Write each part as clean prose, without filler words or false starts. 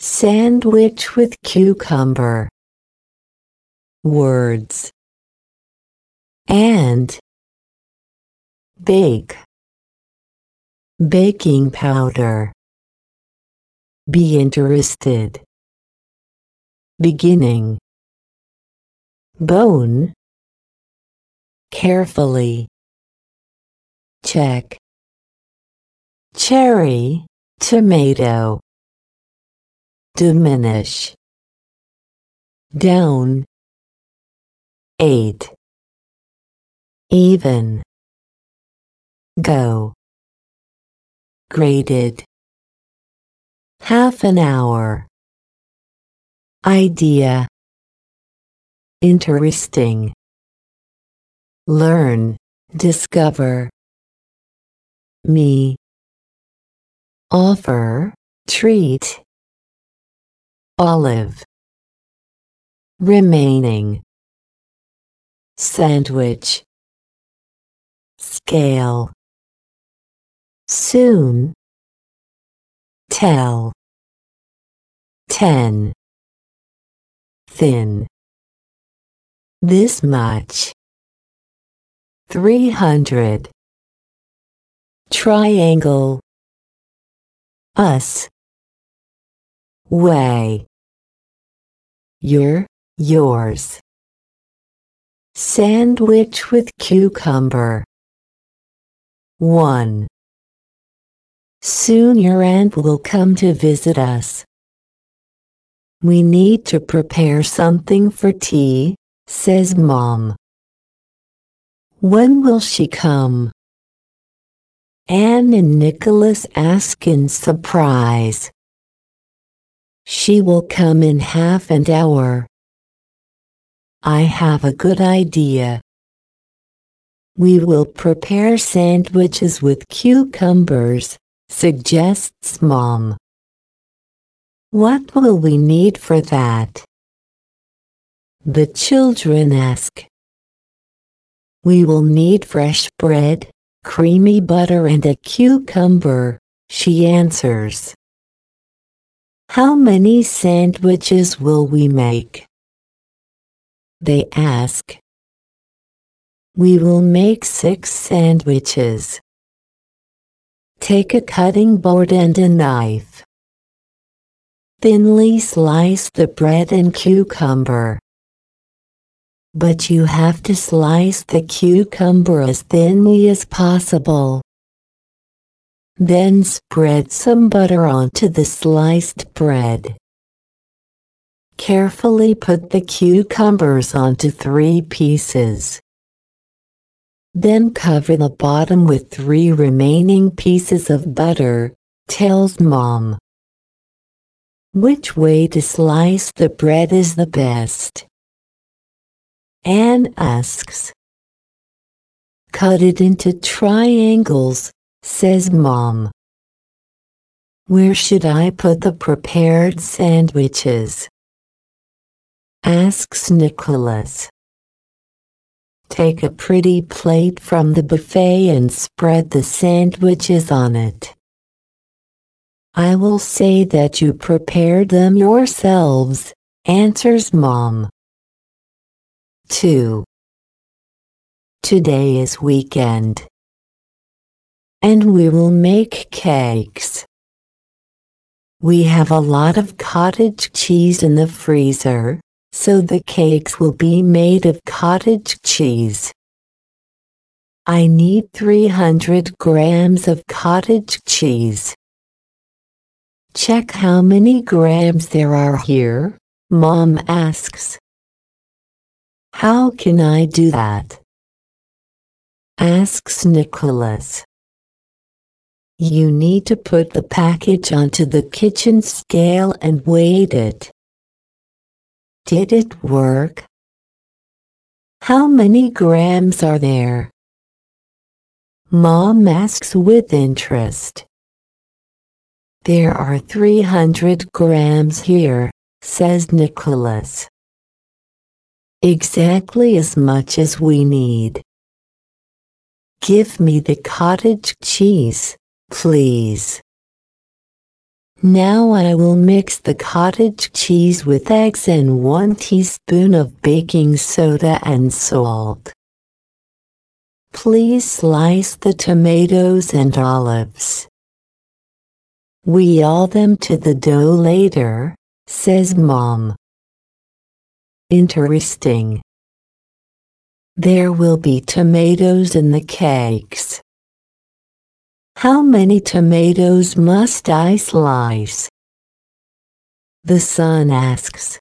Sandwich with cucumber. Words. And. Bake. Baking powder. Be interested. Beginning. Bone. Carefully. Check. Cherry, tomato. Diminish. Down. 8. Even. Go. Graded. Half an hour. Idea. Interesting. Learn, discover. Me. Offer, treat. Olive. Remaining. Sandwich. Scale. Soon. Tell. 10. Thin. This much. 300. Triangle. Us. Way. Yours. Sandwich with cucumber. 1. Soon your aunt will come to visit us. We need to prepare something for tea, says Mom. When will she come? Anne and Nicholas ask in surprise. She will come in half an hour. I have a good idea. We will prepare sandwiches with cucumbers, suggests Mom. What will we need for that? The children ask. We will need fresh bread, creamy butter and a cucumber, she answers. How many sandwiches will we make? They ask. We will make 6 sandwiches. Take a cutting board and a knife. Thinly slice the bread and cucumber. But you have to slice the cucumber as thinly as possible. Then spread some butter onto the sliced bread. Carefully put the cucumbers onto 3 pieces. Then cover the bottom with 3 remaining pieces of butter, tells Mom. Which way to slice the bread is the best? Anne asks. Cut it into triangles, says Mom. Where should I put the prepared sandwiches? Asks Nicholas. Take a pretty plate from the buffet and spread the sandwiches on it. I will say that you prepared them yourselves, answers Mom. 2. Today is weekend. And we will make cakes. We have a lot of cottage cheese in the freezer, so the cakes will be made of cottage cheese. I need 300 grams of cottage cheese. Check how many grams there are here, Mom asks. How can I do that? Asks Nicholas. You need to put the package onto the kitchen scale and weigh it. Did it work? How many grams are there? Mom asks with interest. There are 300 grams here, says Nicholas. Exactly as much as we need. Give me the cottage cheese, please. Now I will mix the cottage cheese with eggs and 1 teaspoon of baking soda and salt. Please slice the tomatoes and olives. We add them to the dough later, says Mom. Interesting. There will be tomatoes in the cakes. How many tomatoes must I slice? The son asks.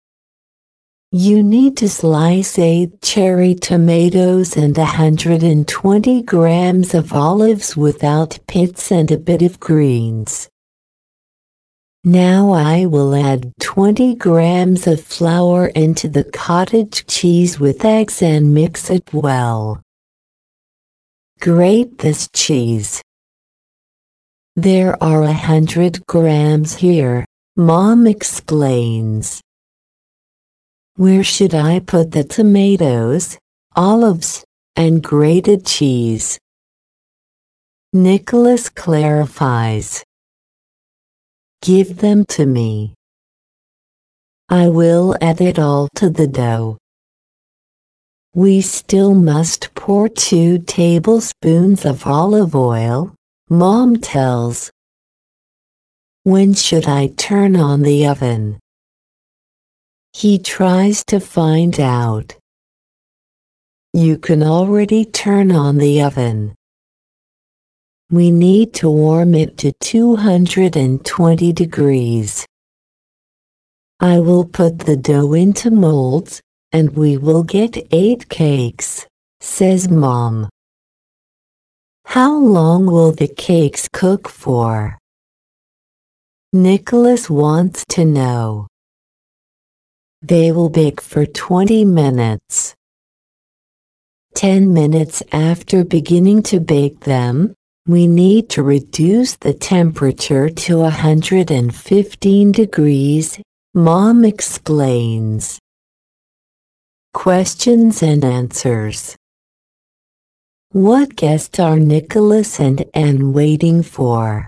You need to slice 8 cherry tomatoes and 120 grams of olives without pits and a bit of greens. Now I will add 20 grams of flour into the cottage cheese with eggs and mix it well. Grate this cheese. There are 100 grams here, Mom explains. Where should I put the tomatoes, olives, and grated cheese? Nicholas clarifies. Give them to me. I will add it all to the dough. We still must pour 2 tablespoons of olive oil, Mom tells. When should I turn on the oven? He tries to find out. You can already turn on the oven. We need to warm it to 220 degrees. I will put the dough into molds, and we will get 8 cakes, says Mom. How long will the cakes cook for? Nicholas wants to know. They will bake for 20 minutes. 10 minutes after beginning to bake them, we need to reduce the temperature to 115 degrees, Mom explains. Questions and answers. What guests are Nicholas and Anne waiting for?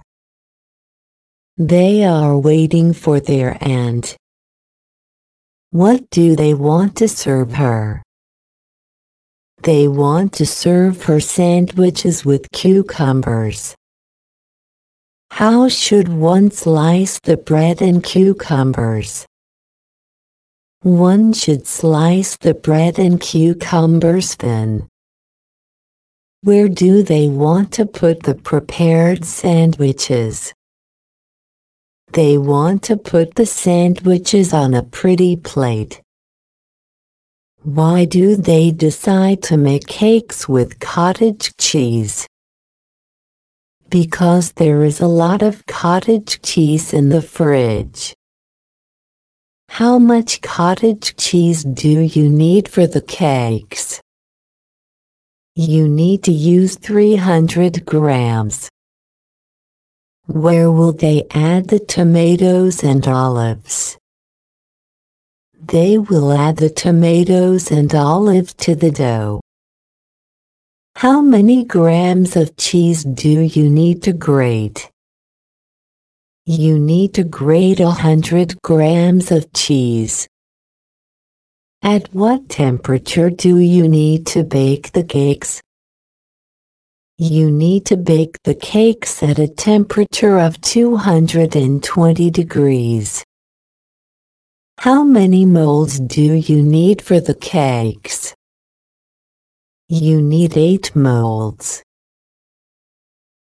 They are waiting for their aunt. What do they want to serve her? They want to serve her sandwiches with cucumbers. How should one slice the bread and cucumbers? One should slice the bread and cucumbers thin. Where do they want to put the prepared sandwiches? They want to put the sandwiches on a pretty plate. Why do they decide to make cakes with cottage cheese? Because there is a lot of cottage cheese in the fridge. How much cottage cheese do you need for the cakes? You need to use 300 grams. Where will they add the tomatoes and olives? They will add the tomatoes and olives to the dough. How many grams of cheese do you need to grate? You need to grate 100 grams of cheese. At what temperature do you need to bake the cakes? You need to bake the cakes at a temperature of 220 degrees. How many molds do you need for the cakes? You need 8 molds.